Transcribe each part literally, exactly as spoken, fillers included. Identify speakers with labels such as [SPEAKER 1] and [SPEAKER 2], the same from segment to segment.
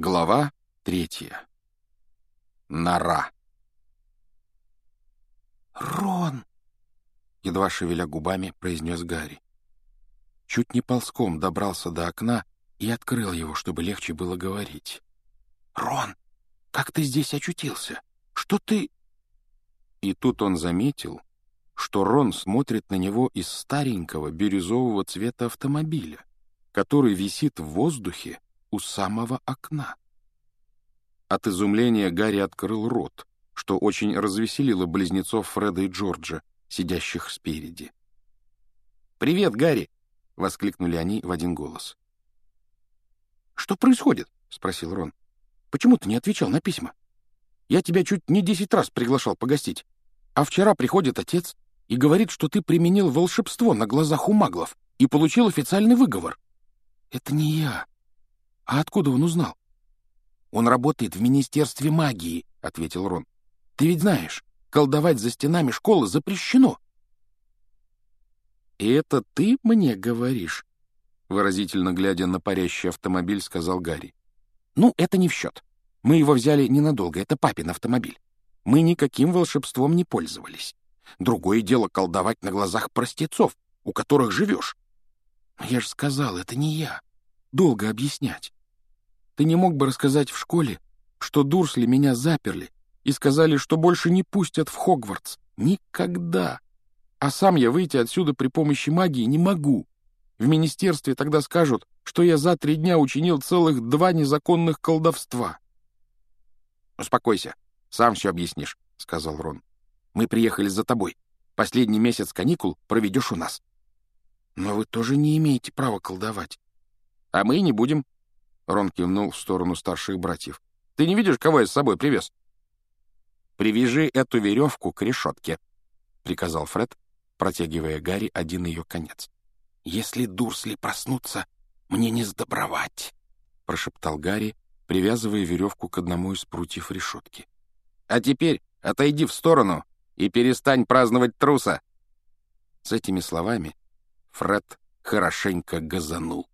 [SPEAKER 1] Глава третья. Нора.
[SPEAKER 2] «Рон!» — едва шевеля губами, произнес Гарри. Чуть не ползком добрался до окна и открыл его, чтобы легче было говорить. «Рон, как ты здесь очутился? Что ты...» И тут он заметил, что Рон смотрит на него из старенького бирюзового цвета автомобиля, который висит в воздухе у самого окна. От изумления Гарри открыл рот, что очень развеселило близнецов Фреда и Джорджа, сидящих спереди. «Привет, Гарри!» — воскликнули они в один голос. «Что происходит?» — спросил Рон. «Почему ты не отвечал на письма? Я тебя чуть не десять раз приглашал погостить, а вчера приходит отец и говорит, что ты применил волшебство на глазах у маглов и получил официальный выговор». «Это не я. А откуда он узнал?» «Он работает в Министерстве магии», — ответил Рон. «Ты ведь знаешь, колдовать за стенами школы запрещено». «И это ты мне говоришь?» — выразительно глядя на парящий автомобиль, сказал Гарри. «Ну, это не в счет. Мы его взяли ненадолго, это папин автомобиль. Мы никаким волшебством не пользовались. Другое дело колдовать на глазах простецов, у которых живешь». «Я же сказал, это не я. Долго объяснять. Ты не мог бы рассказать в школе, что Дурсли меня заперли и сказали, что больше не пустят в Хогвартс? Никогда. А сам я выйти отсюда при помощи магии не могу. В министерстве тогда скажут, что я за три дня учинил целых два незаконных колдовства». «Успокойся, сам все объяснишь», — сказал Рон. «Мы приехали за тобой. Последний месяц каникул проведешь у нас». «Но вы тоже не имеете права колдовать». «А мы и не будем». Рон кивнул в сторону старших братьев. «Ты не видишь, кого я с собой привез?» «Привяжи эту веревку к решетке», — приказал Фред, протягивая Гарри один ее конец. «Если Дурсли проснутся, мне не сдобровать», — прошептал Гарри, привязывая веревку к одному из прутьев решетки. «А теперь отойди в сторону и перестань праздновать труса». С этими словами Фред хорошенько газанул.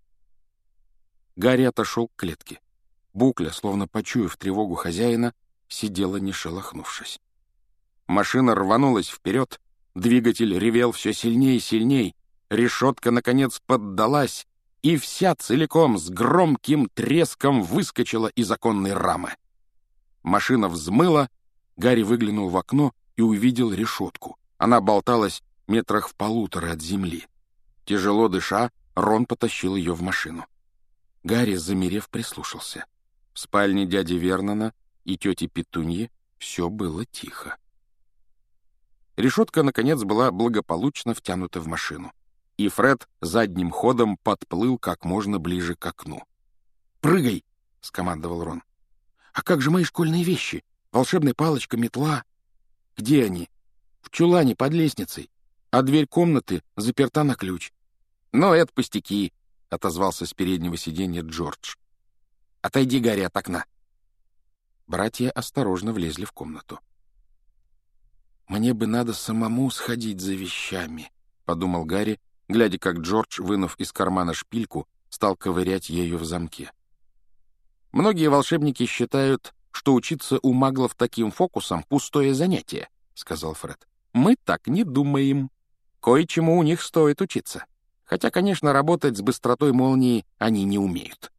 [SPEAKER 2] Гарри отошел к клетке. Букля, словно почуяв тревогу хозяина, сидела не шелохнувшись. Машина рванулась вперед, двигатель ревел все сильнее и сильней, решетка, наконец, поддалась, и вся целиком с громким треском выскочила из оконной рамы. Машина взмыла, Гарри выглянул в окно и увидел решетку. Она болталась метрах в полутора от земли. Тяжело дыша, Рон потащил ее в машину. Гарри, замерев, прислушался. В спальне дяди Вернона и тети Петуньи все было тихо. Решетка, наконец, была благополучно втянута в машину, и Фред задним ходом подплыл как можно ближе к окну. «Прыгай!» — скомандовал Рон. «А как же мои школьные вещи? Волшебная палочка, метла? Где они?» «В чулане под лестницей, а дверь комнаты заперта на ключ». «Ну, это пустяки», — отозвался с переднего сиденья Джордж. «Отойди, Гарри, от окна». Братья осторожно влезли в комнату. «Мне бы надо самому сходить за вещами», — подумал Гарри, глядя, как Джордж, вынув из кармана шпильку, стал ковырять ею в замке. «Многие волшебники считают, что учиться у маглов таким фокусом — пустое занятие», — сказал Фред. «Мы так не думаем. Кое-чему у них стоит учиться. Хотя, конечно, работать с быстротой молнии они не умеют».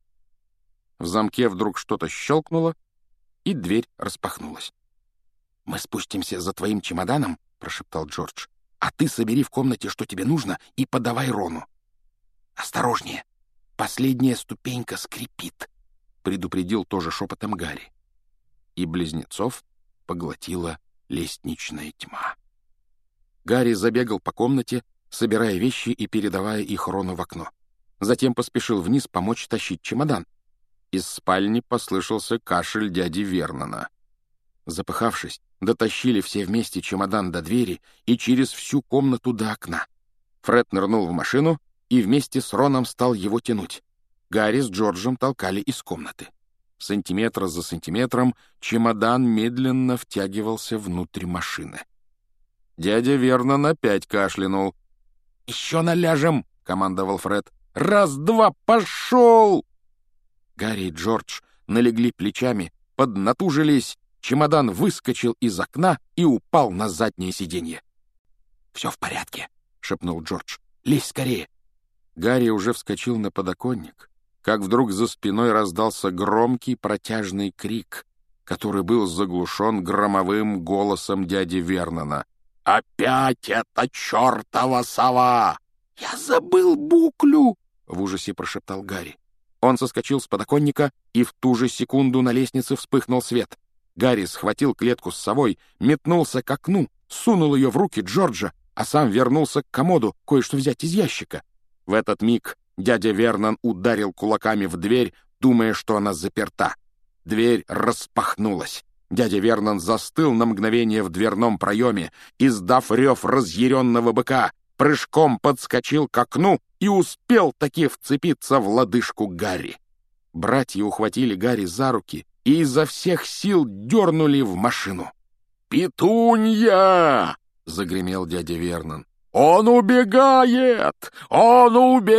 [SPEAKER 2] В замке вдруг что-то щелкнуло, и дверь распахнулась. «Мы спустимся за твоим чемоданом», — прошептал Джордж, «а ты собери в комнате, что тебе нужно, и подавай Рону». «Осторожнее! Последняя ступенька скрипит», — предупредил тоже шепотом Гарри. И близнецов поглотила лестничная тьма. Гарри забегал по комнате, собирая вещи и передавая их Рону в окно. Затем поспешил вниз помочь тащить чемодан. Из спальни послышался кашель дяди Вернона. Запыхавшись, дотащили все вместе чемодан до двери и через всю комнату до окна. Фред нырнул в машину и вместе с Роном стал его тянуть. Гарри с Джорджем толкали из комнаты. Сантиметр за сантиметром чемодан медленно втягивался внутрь машины. Дядя Вернон опять кашлянул. «Еще наляжем!» — командовал Фред. «Раз, два, пошел!» Гарри и Джордж налегли плечами, поднатужились, чемодан выскочил из окна и упал на заднее сиденье. «Все в порядке», — шепнул Джордж. «Лезь скорее». Гарри уже вскочил на подоконник, как вдруг за спиной раздался громкий протяжный крик, который был заглушен громовым голосом дяди Вернона. «Опять эта чертова сова!» «Я забыл буклю!» — в ужасе прошептал Гарри. Он соскочил с подоконника, и в ту же секунду на лестнице вспыхнул свет. Гарри схватил клетку с совой, метнулся к окну, сунул ее в руки Джорджа, а сам вернулся к комоду кое-что взять из ящика. В этот миг дядя Вернон ударил кулаками в дверь, думая, что она заперта. Дверь распахнулась. Дядя Вернон застыл на мгновение в дверном проеме, издав рев разъяренного быка, прыжком подскочил к окну и успел таки вцепиться в лодыжку Гарри. Братья ухватили Гарри за руки и изо всех сил дернули в машину. «Петунья!» — загремел дядя Вернон. «Он убегает! Он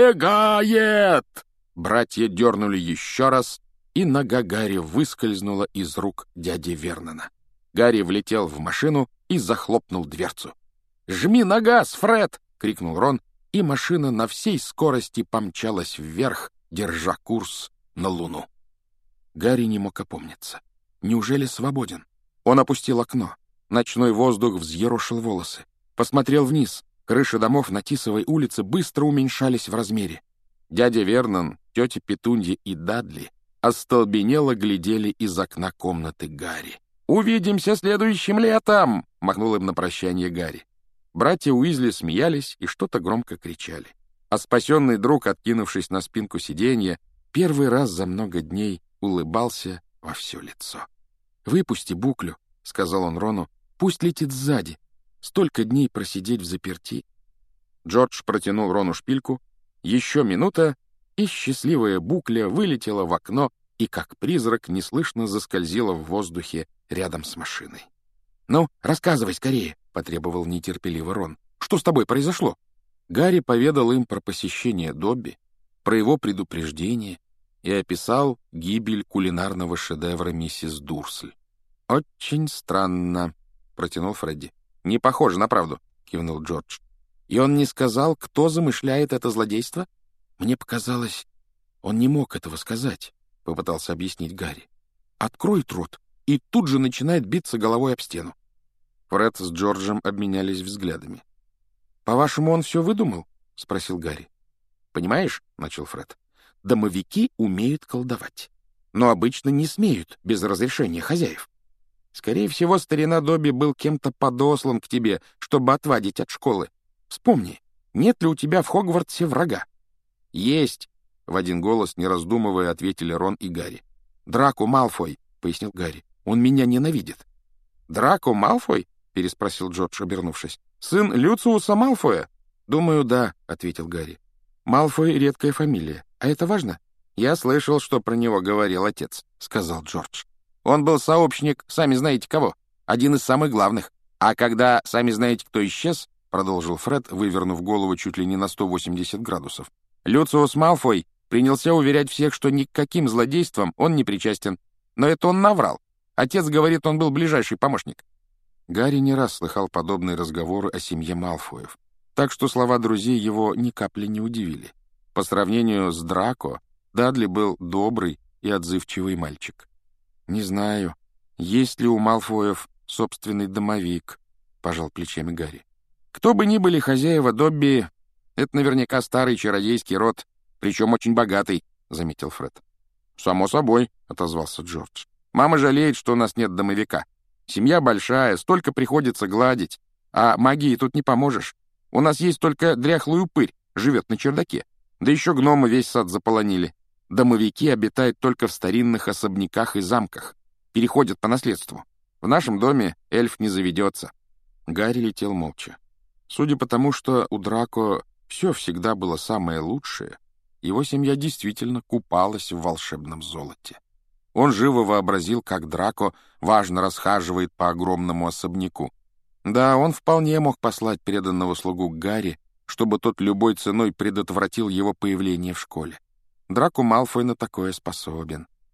[SPEAKER 2] убегает!» Братья дернули еще раз, и нога Гарри выскользнула из рук дяди Вернона. Гарри влетел в машину и захлопнул дверцу. «Жми на газ, Фред!» — крикнул Рон, и машина на всей скорости помчалась вверх, держа курс на Луну. Гарри не мог опомниться. Неужели свободен? Он опустил окно. Ночной воздух взъерошил волосы. Посмотрел вниз. Крыши домов на Тисовой улице быстро уменьшались в размере. Дядя Вернон, тетя Петунья и Дадли остолбенело глядели из окна комнаты Гарри. «Увидимся следующим летом!» — махнул им на прощание Гарри. Братья Уизли смеялись и что-то громко кричали. А спасенный друг, откинувшись на спинку сиденья, первый раз за много дней улыбался во все лицо. «Выпусти буклю», — сказал он Рону, — «пусть летит сзади. Столько дней просидеть взаперти». Джордж протянул Рону шпильку. Еще минута, и счастливая букля вылетела в окно и, как призрак, неслышно заскользила в воздухе рядом с машиной. «Ну, рассказывай скорее», — потребовал нетерпеливо Рон. «Что с тобой произошло?» Гарри поведал им про посещение Добби, про его предупреждение и описал гибель кулинарного шедевра миссис Дурсль. «Очень странно», — протянул Фредди. «Не похоже на правду», — кивнул Джордж. «И он не сказал, кто замышляет это злодейство?» «Мне показалось, он не мог этого сказать», — попытался объяснить Гарри. «Откроет рот и тут же начинает биться головой об стену». Фред с Джорджем обменялись взглядами. «По-вашему, он все выдумал?» — спросил Гарри. «Понимаешь, — начал Фред, — домовики умеют колдовать, но обычно не смеют без разрешения хозяев. Скорее всего, старина Добби был кем-то подослан к тебе, чтобы отвадить от школы. Вспомни, нет ли у тебя в Хогвартсе врага?» «Есть!» — в один голос, не раздумывая, ответили Рон и Гарри. «Драко Малфой», — пояснил Гарри. «Он меня ненавидит». «Драко Малфой?» — переспросил Джордж, обернувшись. «Сын Люциуса Малфоя?» «Думаю, да», — ответил Гарри. «Малфой — редкая фамилия. А это важно?» «Я слышал, что про него говорил отец», — сказал Джордж. «Он был сообщник, сами знаете кого, один из самых главных. А когда сами знаете, кто исчез», — продолжил Фред, вывернув голову чуть ли не на сто восемьдесят градусов, «Люциус Малфой принялся уверять всех, что ни к каким злодействам он не причастен. Но это он наврал. Отец говорит, он был ближайший помощник». Гарри не раз слыхал подобные разговоры о семье Малфоев, так что слова друзей его ни капли не удивили. По сравнению с Драко, Дадли был добрый и отзывчивый мальчик. «Не знаю, есть ли у Малфоев собственный домовик», — пожал плечами Гарри. «Кто бы ни были хозяева Добби, это наверняка старый чародейский род, причем очень богатый», — заметил Фред. «Само собой», — отозвался Джордж. «Мама жалеет, что у нас нет домовика. Семья большая, столько приходится гладить, а магии тут не поможешь. У нас есть только дряхлый упырь, живет на чердаке. Да еще гномы весь сад заполонили. Домовики обитают только в старинных особняках и замках. Переходят по наследству. В нашем доме эльф не заведется». Гарри летел молча. Судя по тому, что у Драко все всегда было самое лучшее, его семья действительно купалась в волшебном золоте. Он живо вообразил, как Драко важно расхаживает по огромному особняку. Да, он вполне мог послать преданного слугу к Гарри, чтобы тот любой ценой предотвратил его появление в школе. Драко Малфой на такое способен.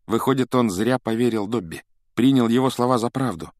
[SPEAKER 2] Выходит, он зря поверил Добби, принял его слова за правду.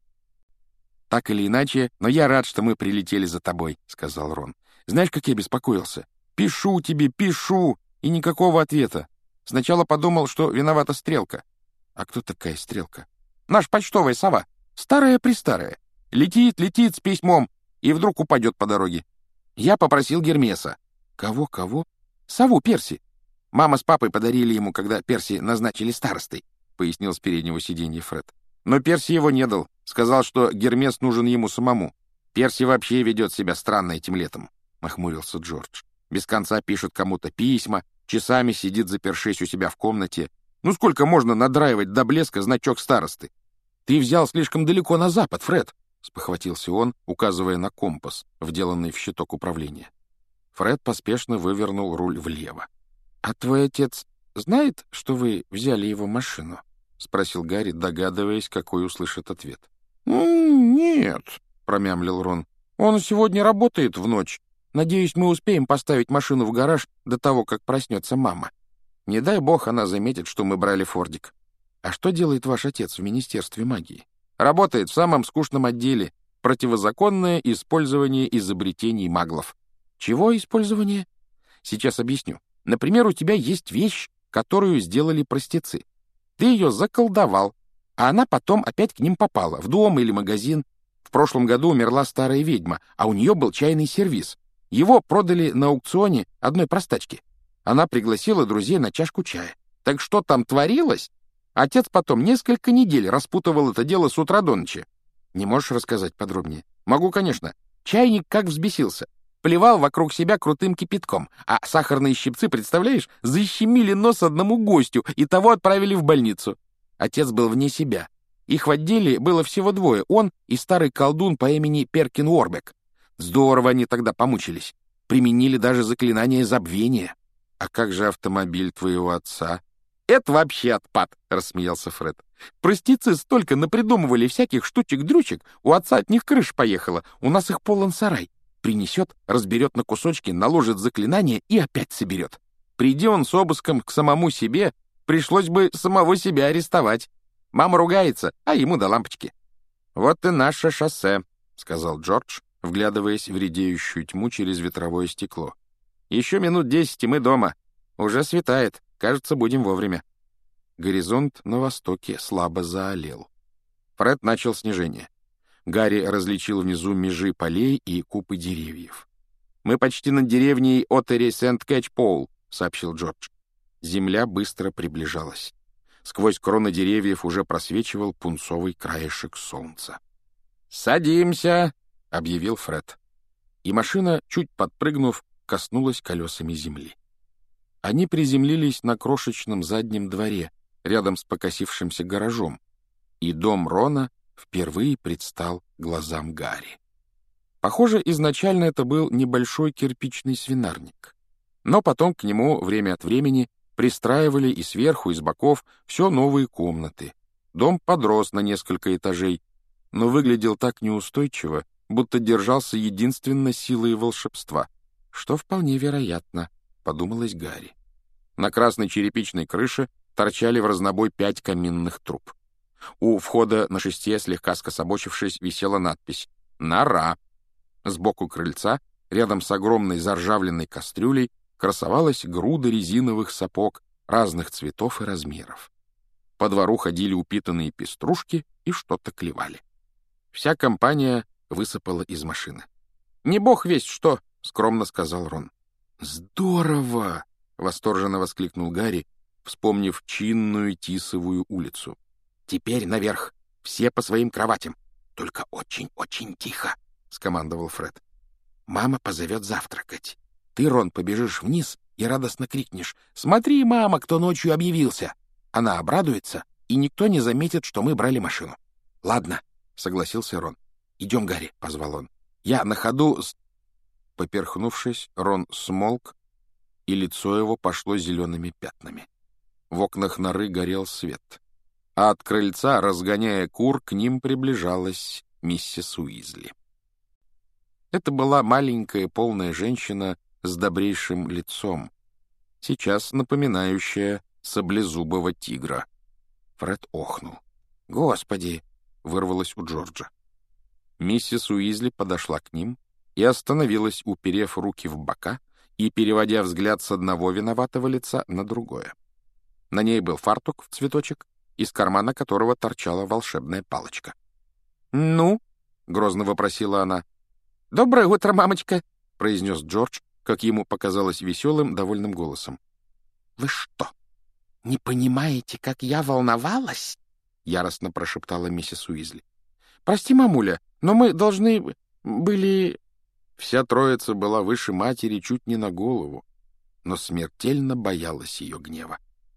[SPEAKER 2] «Так или иначе, но я рад, что мы прилетели за тобой», — сказал Рон. «Знаешь, как я беспокоился? Пишу тебе, пишу, и никакого ответа. Сначала подумал, что виновата Стрелка». «А кто такая Стрелка?» «Наш почтовая сова. Старая-престарая. Летит, летит с письмом, и вдруг упадет по дороге. Я попросил Гермеса». «Кого, кого?» «Сову Перси. Мама с папой подарили ему, когда Перси назначили старостой», — пояснил с переднего сиденья Фред. «Но Перси его не дал. Сказал, что Гермес нужен ему самому. Перси вообще ведет себя странно этим летом», — нахмурился Джордж. «Без конца пишет кому-то письма, часами сидит, запершись у себя в комнате. Ну сколько можно надраивать до блеска значок старосты?» «Ты взял слишком далеко на запад, Фред», — спохватился он, указывая на компас, вделанный в щиток управления. Фред поспешно вывернул руль влево. «А твой отец знает, что вы взяли его машину?» — спросил Гарри, догадываясь, какой услышит ответ. «М-м, «Нет», — промямлил Рон. «Он сегодня работает в ночь. Надеюсь, мы успеем поставить машину в гараж до того, как проснется мама. Не дай бог она заметит, что мы брали фордик». «А что делает ваш отец в Министерстве магии?» «Работает в самом скучном отделе. Противозаконное использование изобретений маглов». «Чего использование?» «Сейчас объясню. Например, у тебя есть вещь, которую сделали простецы. Ты ее заколдовал, а она потом опять к ним попала, в дом или магазин. В прошлом году умерла старая ведьма, а у нее был чайный сервиз. Его продали на аукционе одной простачке. Она пригласила друзей на чашку чая. Так что там творилось? Отец потом несколько недель распутывал это дело с утра до ночи». «Не можешь рассказать подробнее?» «Могу, конечно. Чайник как взбесился. Плевал вокруг себя крутым кипятком, а сахарные щипцы, представляешь, защемили нос одному гостю, и того отправили в больницу. Отец был вне себя. Их в отделе было всего двое, он и старый колдун по имени Перкин Уорбек. Здорово они тогда помучились. Применили даже заклинание забвения». «А как же автомобиль твоего отца?» «Это вообще отпад», — рассмеялся Фред. «Простецы столько напридумывали всяких штучек-дрючек, у отца от них крыша поехала, у нас их полон сарай. Принесет, разберет на кусочки, наложит заклинание и опять соберет. Приди он с обыском к самому себе, пришлось бы самого себя арестовать. Мама ругается, а ему до лампочки». «Вот и наше шоссе», — сказал Джордж, вглядываясь в редеющую тьму через ветровое стекло. «Еще минут десять, и мы дома. Уже светает. Кажется, будем вовремя». Горизонт на востоке слабо заалел. Фред начал снижение. Гарри различил внизу межи полей и купы деревьев. «Мы почти над деревней Оттери-Сент-Кэтч-Поул», — сообщил Джордж. Земля быстро приближалась. Сквозь кроны деревьев уже просвечивал пунцовый краешек солнца. «Садимся!» — объявил Фред. И машина, чуть подпрыгнув, коснулась колесами земли. Они приземлились на крошечном заднем дворе, рядом с покосившимся гаражом, и дом Рона впервые предстал глазам Гарри. Похоже, изначально это был небольшой кирпичный свинарник. Но потом к нему время от времени пристраивали и сверху, и с боков все новые комнаты. Дом подрос на несколько этажей, но выглядел так неустойчиво, будто держался единственно силой волшебства, что вполне вероятно, — подумалось Гарри. На красной черепичной крыше торчали в разнобой пять каминных труб. У входа на шесте, слегка скособочившись, висела надпись «Нора». Сбоку крыльца, рядом с огромной заржавленной кастрюлей, красовалась груда резиновых сапог разных цветов и размеров. По двору ходили упитанные пеструшки и что-то клевали. Вся компания высыпала из машины. «Не бог весть что!» — скромно сказал Рон. «Здорово!» — восторженно воскликнул Гарри, вспомнив чинную Тисовую улицу. «Теперь наверх! Все по своим кроватям! Только очень-очень тихо!» — скомандовал Фред. «Мама позовет завтракать. Ты, Рон, побежишь вниз и радостно крикнешь: «Смотри, мама, кто ночью объявился!» Она обрадуется, и никто не заметит, что мы брали машину. «Ладно», — согласился Рон. «Идем, Гарри», — позвал он. «Я на ходу...» с...» Поперхнувшись, Рон смолк, и лицо его пошло зелеными пятнами. В окнах норы горел свет, а от крыльца, разгоняя кур, к ним приближалась миссис Уизли. Это была маленькая полная женщина с добрейшим лицом, сейчас напоминающая саблезубого тигра. Фред охнул. «Господи!» — вырвалось у Джорджа. Миссис Уизли подошла к ним и остановилась, уперев руки в бока и переводя взгляд с одного виноватого лица на другое. На ней был фартук в цветочек, из кармана которого торчала волшебная палочка. «Ну?» — грозно вопросила она. «Доброе утро, мамочка!» — произнес Джордж, как ему показалось веселым, довольным голосом. «Вы что, не понимаете, как я волновалась?» — яростно прошептала миссис Уизли. «Прости, мамуля, но мы должны были...» Вся троица была выше матери чуть не на голову, но смертельно боялась ее гнева.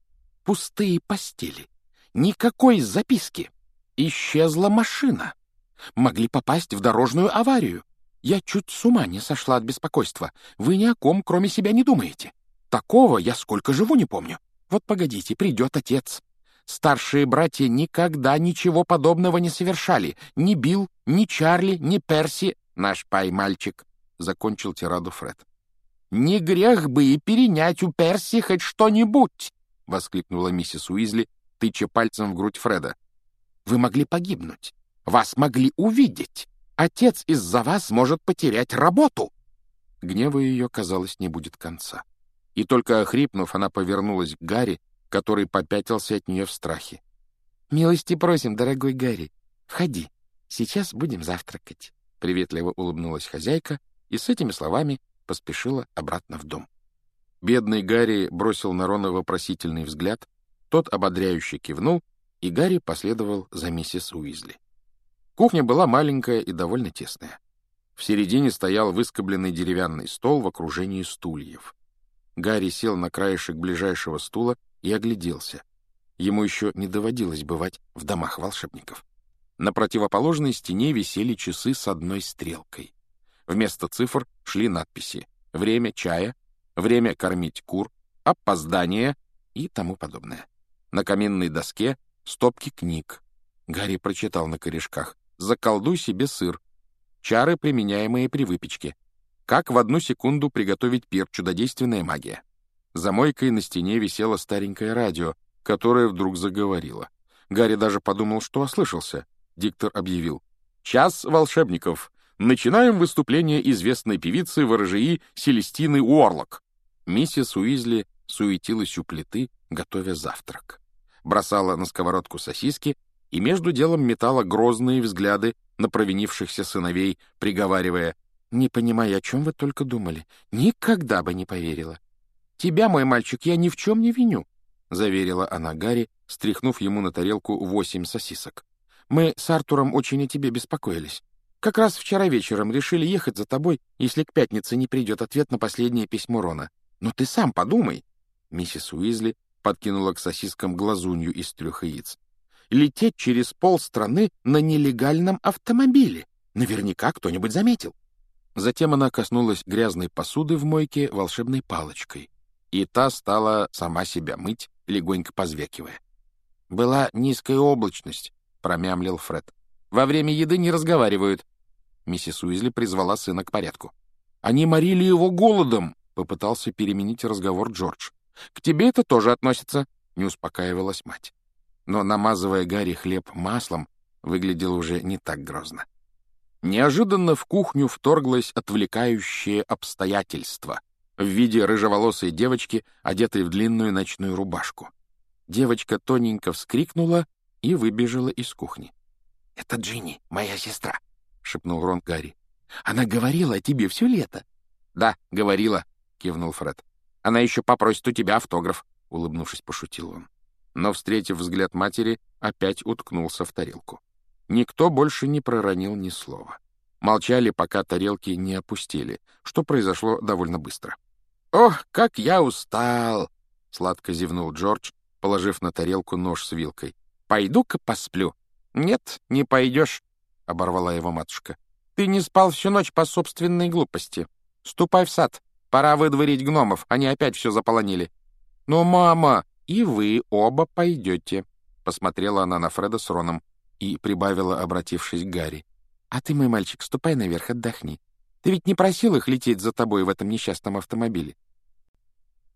[SPEAKER 2] «Пустые постели, никакой записки. Исчезла машина. Могли попасть в дорожную аварию. Я чуть с ума не сошла от беспокойства. Вы ни о ком, кроме себя, не думаете. Такого я сколько живу не помню. Вот погодите, придет отец. Старшие братья никогда ничего подобного не совершали. Ни Билл, ни Чарли, ни Перси, наш пай-мальчик», — закончил тираду Фред. «Не грех бы и перенять у Перси хоть что-нибудь», — воскликнула миссис Уизли, тыча пальцем в грудь Фреда. «Вы могли погибнуть. Вас могли увидеть. Отец из-за вас может потерять работу». Гневу ее, казалось, не будет конца. И только охрипнув, она повернулась к Гарри, который попятился от нее в страхе. «Милости просим, дорогой Гарри. Входи. Сейчас будем завтракать», — приветливо улыбнулась хозяйка и с этими словами поспешила обратно в дом. Бедный Гарри бросил на Рона вопросительный взгляд, тот ободряюще кивнул, и Гарри последовал за миссис Уизли. Кухня была маленькая и довольно тесная. В середине стоял выскобленный деревянный стол в окружении стульев. Гарри сел на краешек ближайшего стула и огляделся. Ему еще не доводилось бывать в домах волшебников. На противоположной стене висели часы с одной стрелкой. Вместо цифр шли надписи «Время чая», «Время кормить кур», «Опоздание» и тому подобное. На каминной доске стопки книг. Гарри прочитал на корешках: «Заколдуй себе сыр», «Чары, применяемые при выпечке», «Как в одну секунду приготовить пир. Чудодейственная магия». За мойкой на стене висело старенькое радио, которое вдруг заговорило. Гарри даже подумал, что ослышался. Диктор объявил: «Час волшебников. Начинаем выступление известной певицы ворожеи Селестины Уорлок». Миссис Уизли суетилась у плиты, готовя завтрак. Бросала на сковородку сосиски и между делом метала грозные взгляды на провинившихся сыновей, приговаривая: «Не понимаю, о чем вы только думали. Никогда бы не поверила». «Тебя, мой мальчик, я ни в чем не виню», — заверила она Гарри, стряхнув ему на тарелку восемь сосисок. «Мы с Артуром очень о тебе беспокоились. Как раз вчера вечером решили ехать за тобой, если к пятнице не придет ответ на последнее письмо Рона. Но ты сам подумай». Миссис Уизли подкинула к сосискам глазунью из трех яиц. «Лететь через полстраны на нелегальном автомобиле. Наверняка кто-нибудь заметил». Затем она коснулась грязной посуды в мойке волшебной палочкой, и та стала сама себя мыть, легонько позвякивая. «Была низкая облачность», — промямлил Фред. «Во время еды не разговаривают». Миссис Уизли призвала сына к порядку. «Они морили его голодом», — попытался переменить разговор Джордж. «К тебе это тоже относится», — не успокаивалась мать. Но, намазывая Гарри хлеб маслом, выглядел уже не так грозно. Неожиданно в кухню вторглось отвлекающее обстоятельство в виде рыжеволосой девочки, одетой в длинную ночную рубашку. Девочка тоненько вскрикнула и выбежала из кухни. «Это Джинни, моя сестра», — шепнул Рон Гарри. «Она говорила о тебе все лето». «Да, говорила», — кивнул Фред. «Она еще попросит у тебя автограф», — улыбнувшись, пошутил он. Но, встретив взгляд матери, опять уткнулся в тарелку. Никто больше не проронил ни слова. Молчали, пока тарелки не опустили, что произошло довольно быстро. «Ох, как я устал!» — сладко зевнул Джордж, положив на тарелку нож с вилкой. «Пойду-ка посплю». «Нет, не пойдешь», — оборвала его матушка. «Ты не спал всю ночь по собственной глупости. Ступай в сад, пора выдворить гномов, они опять все заполонили». «Но, мама, и вы оба пойдете», — посмотрела она на Фреда с Роном и прибавила, обратившись к Гарри. «А ты, мой мальчик, ступай наверх, отдохни. Ты ведь не просил их лететь за тобой в этом несчастном автомобиле?»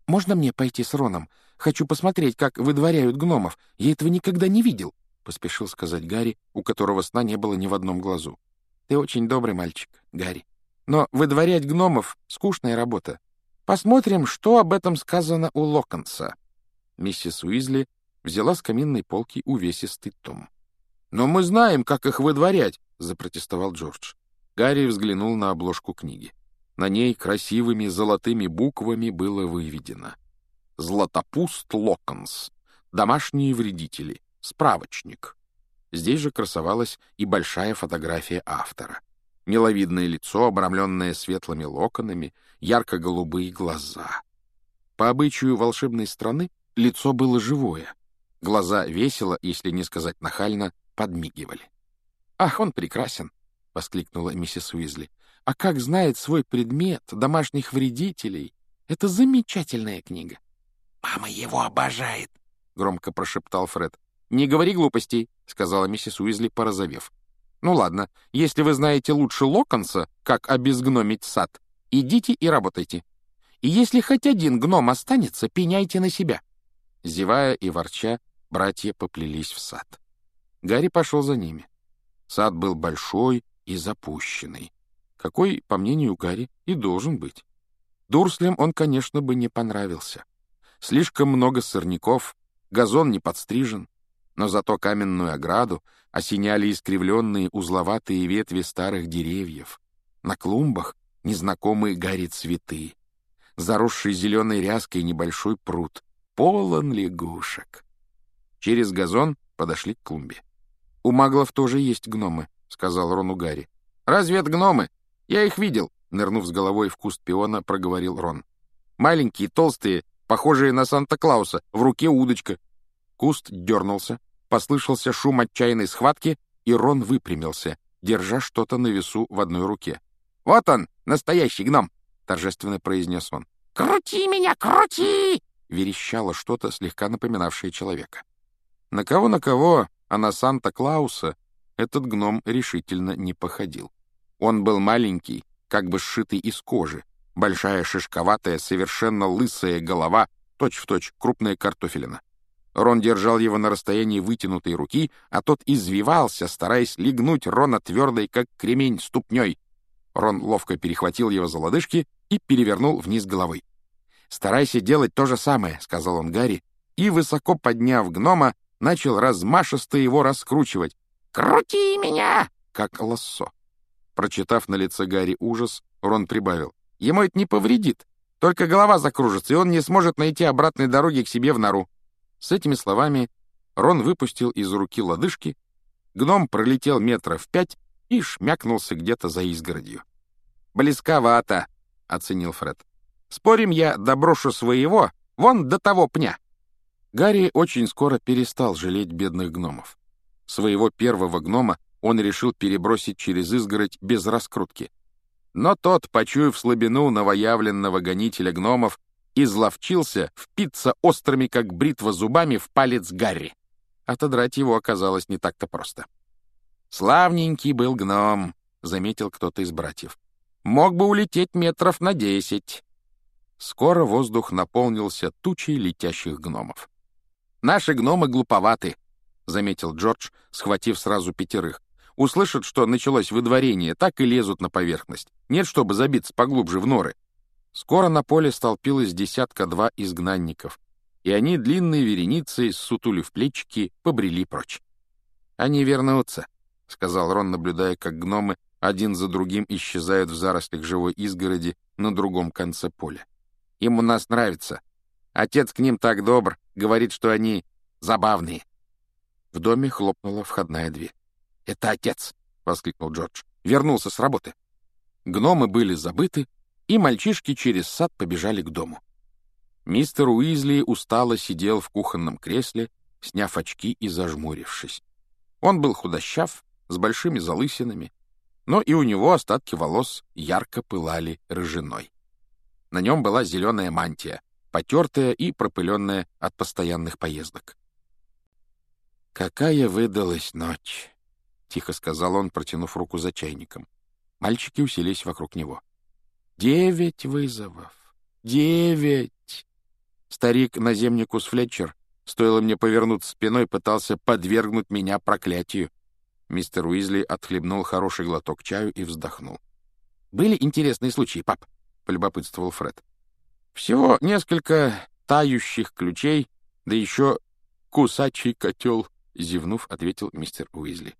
[SPEAKER 2] «Можно мне пойти с Роном? Хочу посмотреть, как выдворяют гномов. Я этого никогда не видел», — поспешил сказать Гарри, у которого сна не было ни в одном глазу. «Ты очень добрый мальчик, Гарри. Но выдворять гномов — скучная работа. Посмотрим, что об этом сказано у Локонса». Миссис Уизли взяла с каминной полки увесистый том. «Но мы знаем, как их выдворять», — запротестовал Джордж. Гарри взглянул на обложку книги. На ней красивыми золотыми буквами было выведено: «Златопуст Локонс. Домашние вредители. Справочник». Здесь же красовалась и большая фотография автора. Миловидное лицо, обрамленное светлыми локонами, ярко-голубые глаза. По обычаю волшебной страны лицо было живое. Глаза весело, если не сказать нахально, подмигивали. «Ах, он прекрасен!» — воскликнула миссис Уизли. «А как знает свой предмет домашних вредителей! Это замечательная книга!»
[SPEAKER 3] «Мама его обожает!»
[SPEAKER 2] — громко прошептал Фред. «Не говори глупостей!» — сказала миссис Уизли, порозовев. «Ну ладно, если вы знаете лучше Локонса, как обезгномить сад, идите и работайте. И если хоть один гном останется, пеняйте на себя». Зевая и ворча, братья поплелись в сад. Гарри пошел за ними. Сад был большой и запущенный, какой, по мнению Гарри, и должен быть. Дурслям он, конечно, бы не понравился. Слишком много сорняков, газон не подстрижен, но зато каменную ограду осеняли искривленные узловатые ветви старых деревьев. На клумбах незнакомые Гарри цветы. Заросший зеленой ряской небольшой пруд, полон лягушек. Через газон подошли к клумбе. «У маглов тоже есть гномы», — сказал Рону Гарри. «Разве это гномы? Я их видел», — нырнув с головой в куст пиона, проговорил Рон. «Маленькие, толстые, похожие на Санта-Клауса, в руке удочка». Куст дернулся, послышался шум отчаянной схватки, и Рон выпрямился, держа что-то на весу в одной руке. «Вот он, настоящий гном!» — торжественно произнес он.
[SPEAKER 3] «Крути меня, крути!»
[SPEAKER 2] — верещало что-то, слегка напоминавшее человека. На кого-на кого, а на Санта-Клауса этот гном решительно не походил. Он был маленький, как бы сшитый из кожи, большая шишковатая, совершенно лысая голова, точь-в-точь крупная картофелина. Рон держал его на расстоянии вытянутой руки, а тот извивался, стараясь легнуть Рона твердой, как кремень, ступней. Рон ловко перехватил его за лодыжки и перевернул вниз головой. «Старайся делать то же самое», — сказал он Гарри, и, высоко подняв гнома, начал размашисто его раскручивать.
[SPEAKER 3] «Крути меня!»
[SPEAKER 2] Как лассо. Прочитав на лице Гарри ужас, Рон прибавил: «Ему это не повредит, только голова закружится, и он не сможет найти обратной дороги к себе в нору». С этими словами Рон выпустил из руки лодыжки, гном пролетел метров пять и шмякнулся где-то за изгородью. «Близковато», — оценил Фред. «Спорим, я доброшу своего вон до того пня». Гарри очень скоро перестал жалеть бедных гномов. Своего первого гнома он решил перебросить через изгородь без раскрутки. Но тот, почуяв слабину новоявленного гонителя гномов, изловчился впиться острыми, как бритва, зубами в палец Гарри. Отодрать его оказалось не так-то просто. «Славненький был гном», — заметил кто-то из братьев. «Мог бы улететь метров на десять». Скоро воздух наполнился тучей летящих гномов. «Наши гномы глуповаты», — заметил Джордж, схватив сразу пятерых. «Услышат, что началось выдворение, так и лезут на поверхность. Нет, чтобы забиться поглубже в норы». Скоро на поле столпилось десятка-два изгнанников, и они длинной вереницей, ссутулив плечики, побрели прочь. «Они вернутся», — сказал Рон, наблюдая, как гномы один за другим исчезают в зарослях живой изгороди на другом конце поля. «Им у нас нравится. Отец к ним так добр, говорит, что они забавные». В доме хлопнула входная дверь. «Это отец!» — воскликнул Джордж. «Вернулся с работы». Гномы были забыты, и мальчишки через сад побежали к дому. Мистер Уизли устало сидел в кухонном кресле, сняв очки и зажмурившись. Он был худощав, с большими залысинами, но и у него остатки волос ярко пылали рыжиной. На нем была зеленая мантия, потертая и пропыленная от постоянных поездок. «Какая выдалась ночь!» — тихо сказал он, протянув руку за чайником. Мальчики уселись вокруг него. «Девять вызовов! Девять!» Старик-наземникус Флетчер, стоило мне повернуться спиной, пытался подвергнуть меня проклятию. Мистер Уизли отхлебнул хороший глоток чаю и вздохнул. «Были интересные случаи, пап?» — полюбопытствовал Фред. «Всего несколько тающих ключей, да еще кусачий котел», — зевнув, ответил мистер Уизли.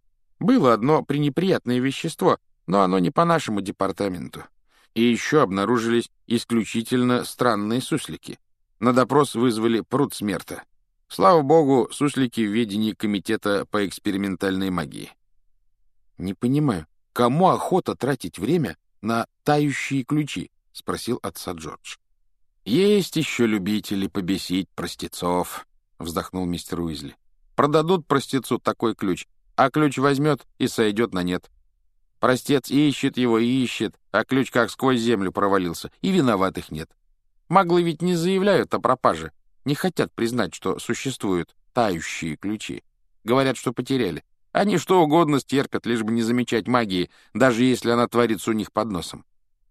[SPEAKER 2] «Было одно пренеприятное вещество, но оно не по нашему департаменту. И еще обнаружились исключительно странные суслики. На допрос вызвали пруд смерта. Слава богу, суслики в ведении комитета по экспериментальной магии». «Не понимаю, кому охота тратить время на тающие ключи?» — спросил отца Джордж. «Есть еще любители побесить простецов», — вздохнул мистер Уизли. «Продадут простецу такой ключ, а ключ возьмет и сойдет на нет. Простец ищет его и ищет, а ключ как сквозь землю провалился, и виноватых нет. Маглы ведь не заявляют о пропаже, не хотят признать, что существуют тающие ключи. Говорят, что потеряли. Они что угодно стерпят, лишь бы не замечать магии, даже если она творится у них под носом.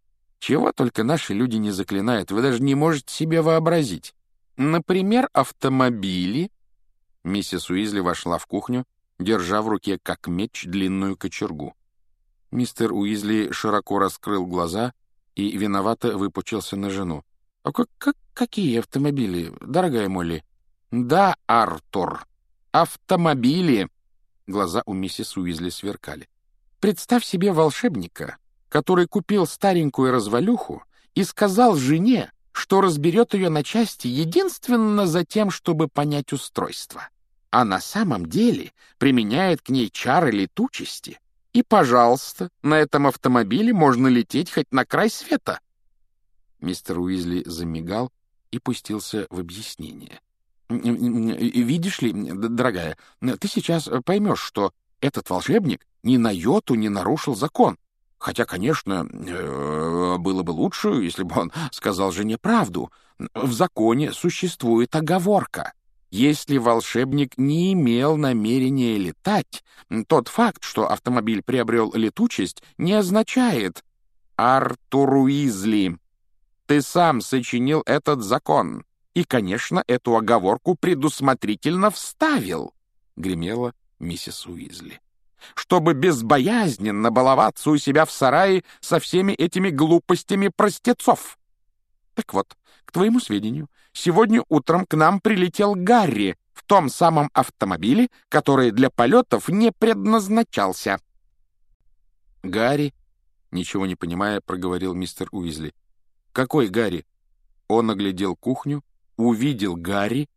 [SPEAKER 2] Чего только наши люди не заклинают, вы даже не можете себе вообразить. Например, автомобили». Миссис Уизли вошла в кухню, держа в руке, как меч, длинную кочергу. Мистер Уизли широко раскрыл глаза и виновато выпучился на жену. «А как, как, какие автомобили, дорогая Молли?» «Да, Артур, автомобили!» Глаза у миссис Уизли сверкали. «Представь себе волшебника, который купил старенькую развалюху и сказал жене, что разберет ее на части единственно за тем, чтобы понять устройство, а на самом деле применяет к ней чары летучести. И, пожалуйста, на этом автомобиле можно лететь хоть на край света». Мистер Уизли замигал и пустился в объяснение. «Видишь ли, дорогая, ты сейчас поймешь, что этот волшебник ни на йоту не нарушил закон. Хотя, конечно, было бы лучше, если бы он сказал жене правду. В законе существует оговорка. Если волшебник не имел намерения летать, тот факт, что автомобиль приобрел летучесть, не означает... Артур Уизли, ты сам сочинил этот закон. И, конечно, эту оговорку предусмотрительно вставил, — гремела миссис Уизли, — чтобы безбоязненно баловаться у себя в сарае со всеми этими глупостями простецов. Так вот, к твоему сведению, сегодня утром к нам прилетел Гарри в том самом автомобиле, который для полетов не предназначался. «Гарри?» — ничего не понимая, проговорил мистер Уизли. «Какой Гарри?» Он оглядел кухню, увидел Гарри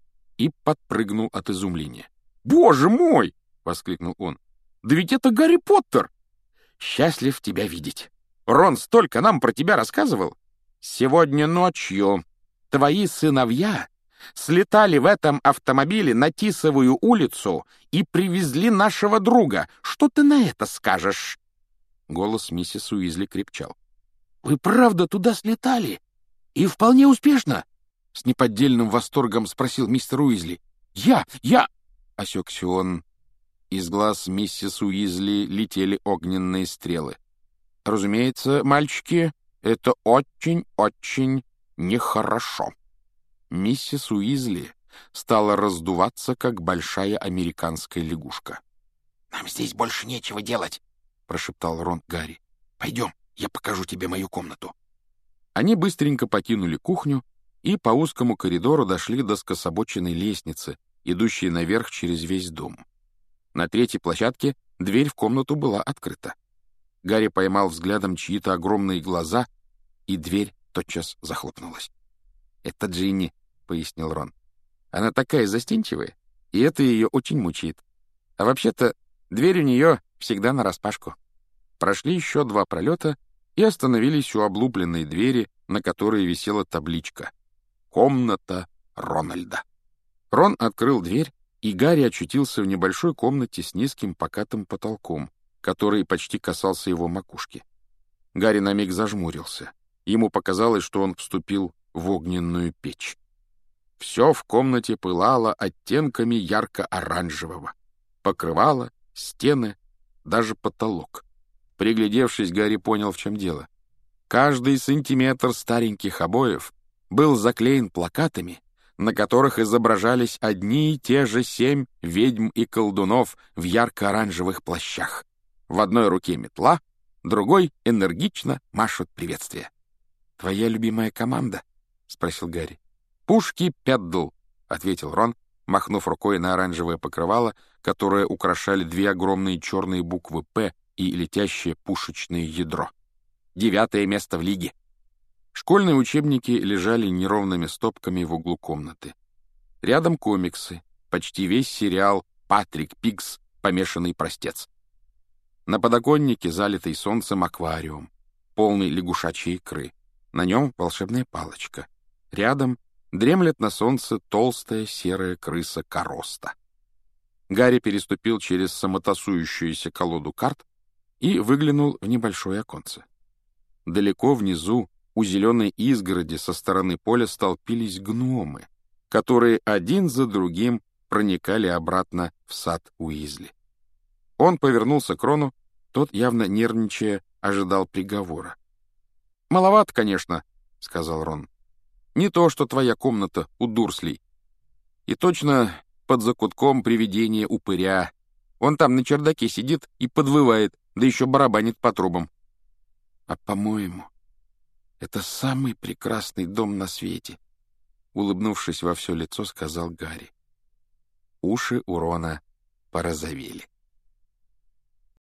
[SPEAKER 2] и подпрыгнул от изумления. «Боже мой!» — воскликнул он. «Да ведь это Гарри Поттер! Счастлив тебя видеть! Рон столько нам про тебя рассказывал! Сегодня ночью твои сыновья слетали в этом автомобиле на Тисовую улицу и привезли нашего друга. Что ты на это скажешь?» Голос миссис Уизли крепчал. «Вы правда туда слетали? И вполне успешно?» С неподдельным восторгом спросил мистер Уизли. «Я, я...» — осекся он. Из глаз миссис Уизли летели огненные стрелы. «Разумеется, мальчики, это очень-очень нехорошо». Миссис Уизли стала раздуваться, как большая американская лягушка.
[SPEAKER 3] «Нам здесь больше нечего делать», — прошептал Рон Гарри. «Пойдем, я покажу тебе мою комнату».
[SPEAKER 2] Они быстренько покинули кухню и по узкому коридору дошли до скособоченной лестницы, идущей наверх через весь дом. На третьей площадке дверь в комнату была открыта. Гарри поймал взглядом чьи-то огромные глаза, и дверь тотчас захлопнулась. «Это Джинни», — пояснил Рон. «Она такая застенчивая, и это ее очень мучает. А вообще-то дверь у нее всегда нараспашку». Прошли еще два пролета и остановились у облупленной двери, на которой висела табличка «Комната Рональда». Рон открыл дверь, и Гарри очутился в небольшой комнате с низким покатым потолком, который почти касался его макушки. Гарри на миг зажмурился. Ему показалось, что он вступил в огненную печь. Все в комнате пылало оттенками ярко-оранжевого. Покрывало, стены, даже потолок. Приглядевшись, Гарри понял, в чем дело. Каждый сантиметр стареньких обоев был заклеен плакатами, на которых изображались одни и те же семь ведьм и колдунов в ярко-оранжевых плащах. В одной руке метла, другой энергично машут приветствие. «Твоя любимая команда?» — спросил Гарри. «Пушки Педдл», — ответил Рон, махнув рукой на оранжевое покрывало, которое украшали две огромные черные буквы «П» и летящее пушечное ядро. «Девятое место в лиге». Школьные учебники лежали неровными стопками в углу комнаты. Рядом комиксы, почти весь сериал «Патрик Пигс. Помешанный простец». На подоконнике залитый солнцем аквариум, полный лягушачьей икры. На нем волшебная палочка. Рядом дремлет на солнце толстая серая крыса Короста. Гарри переступил через самотасующуюся колоду карт и выглянул в небольшое оконце. Далеко внизу, у зеленой изгороди со стороны поля, столпились гномы, которые один за другим проникали обратно в сад Уизли. Он повернулся к Рону, тот, явно нервничая, ожидал приговора. «Маловато, конечно», — сказал Рон. «Не то, что твоя комната у Дурслей. И точно под закутком привидение упыря. Он там на чердаке сидит и подвывает, да еще барабанит по трубам». «А, по-моему, это самый прекрасный дом на свете», — улыбнувшись во все лицо, сказал Гарри. Уши у Рона порозовели.